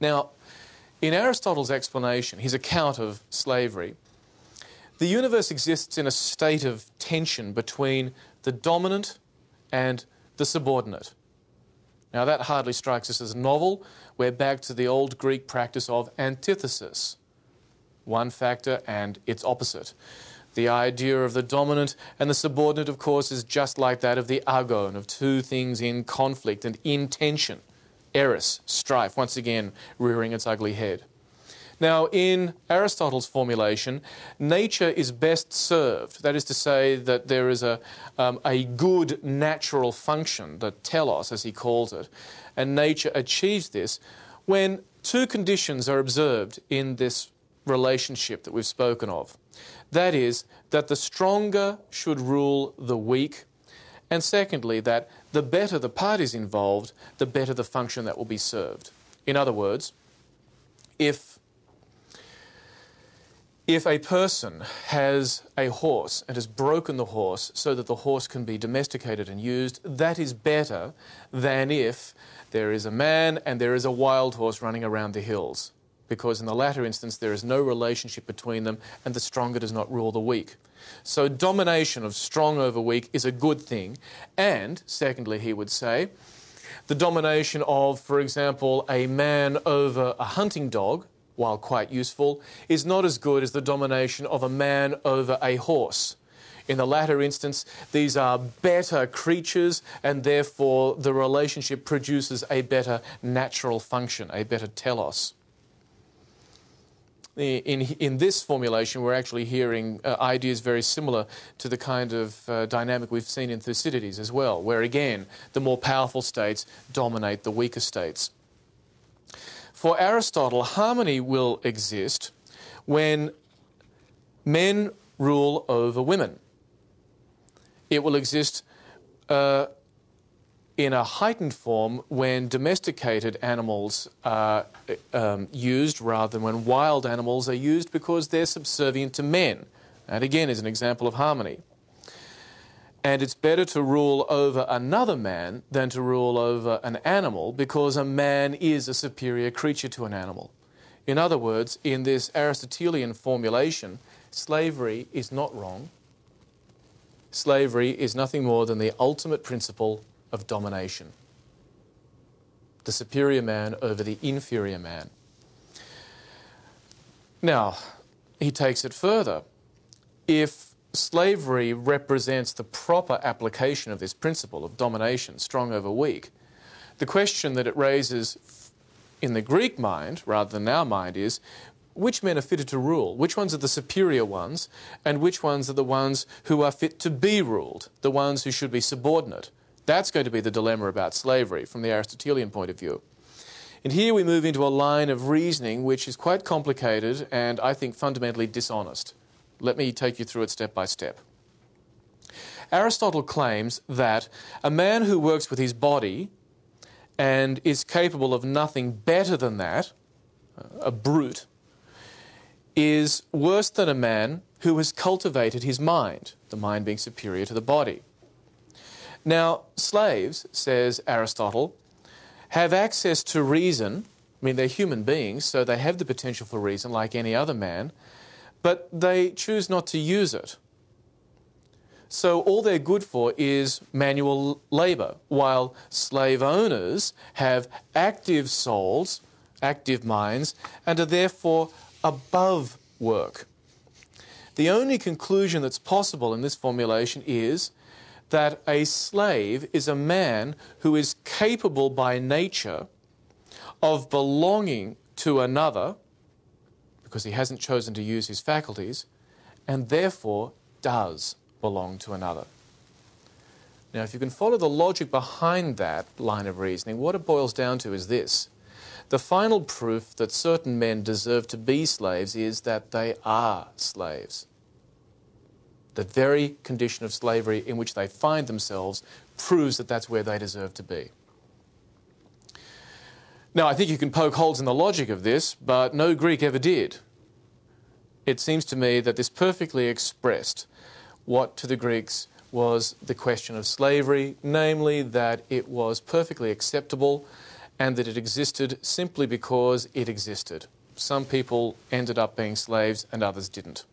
Now, in Aristotle's explanation, his account of slavery, the universe exists in a state of tension between the dominant and the subordinate. Now, that hardly strikes us as novel. We're back to the old Greek practice of antithesis, one factor and its opposite. The idea of the dominant and the subordinate, of course, is just like that of the agon, of two things in conflict and in tension. Eris, strife, once again rearing its ugly head. Now, in Aristotle's formulation, nature is best served. That is to say that there is a good natural function, the telos, as he calls it, and nature achieves this when two conditions are observed in this relationship that we've spoken of. That is, that the stronger should rule the weak, and secondly, that the better the parties involved, the better the function that will be served. In other words, if a person has a horse and has broken the horse so that the horse can be domesticated and used, that is better than if there is a man and there is a wild horse running around the hills, because in the latter instance there is no relationship between them and the stronger does not rule the weak. So domination of strong over weak is a good thing. And, secondly, he would say, the domination of, for example, a man over a hunting dog, while quite useful, is not as good as the domination of a man over a horse. In the latter instance, these are better creatures, and therefore the relationship produces a better natural function, a better telos. In this formulation, we're actually hearing ideas very similar to the kind of dynamic we've seen in Thucydides as well, where again, the more powerful states dominate the weaker states. For Aristotle, harmony will exist when men rule over women. It will exist in a heightened form when domesticated animals are used rather than when wild animals are used, because they're subservient to men. That again is an example of harmony. And it's better to rule over another man than to rule over an animal, because a man is a superior creature to an animal. In other words, in this Aristotelian formulation, slavery is not wrong. Slavery is nothing more than the ultimate principle of domination. The superior man over the inferior man. Now, he takes it further. If slavery represents the proper application of this principle of domination, strong over weak, the question that it raises in the Greek mind, rather than our mind, is which men are fitted to rule? Which ones are the superior ones? And which ones are the ones who are fit to be ruled? The ones who should be subordinate? That's going to be the dilemma about slavery from the Aristotelian point of view. And here we move into a line of reasoning which is quite complicated and I think fundamentally dishonest. Let me take you through it step by step. Aristotle claims that a man who works with his body and is capable of nothing better than that, a brute, is worse than a man who has cultivated his mind, the mind being superior to the body. Now, slaves, says Aristotle, have access to reason. I mean, they're human beings, so they have the potential for reason like any other man, but they choose not to use it. So all they're good for is manual labour, while slave owners have active souls, active minds, and are therefore above work. The only conclusion that's possible in this formulation is that a slave is a man who is capable by nature of belonging to another, because he hasn't chosen to use his faculties, and therefore does belong to another. Now, if you can follow the logic behind that line of reasoning, what it boils down to is this. The final proof that certain men deserve to be slaves is that they are slaves. The very condition of slavery in which they find themselves proves that that's where they deserve to be. Now, I think you can poke holes in the logic of this, but no Greek ever did. It seems to me that this perfectly expressed what to the Greeks was the question of slavery, namely that it was perfectly acceptable and that it existed simply because it existed. Some people ended up being slaves and others didn't.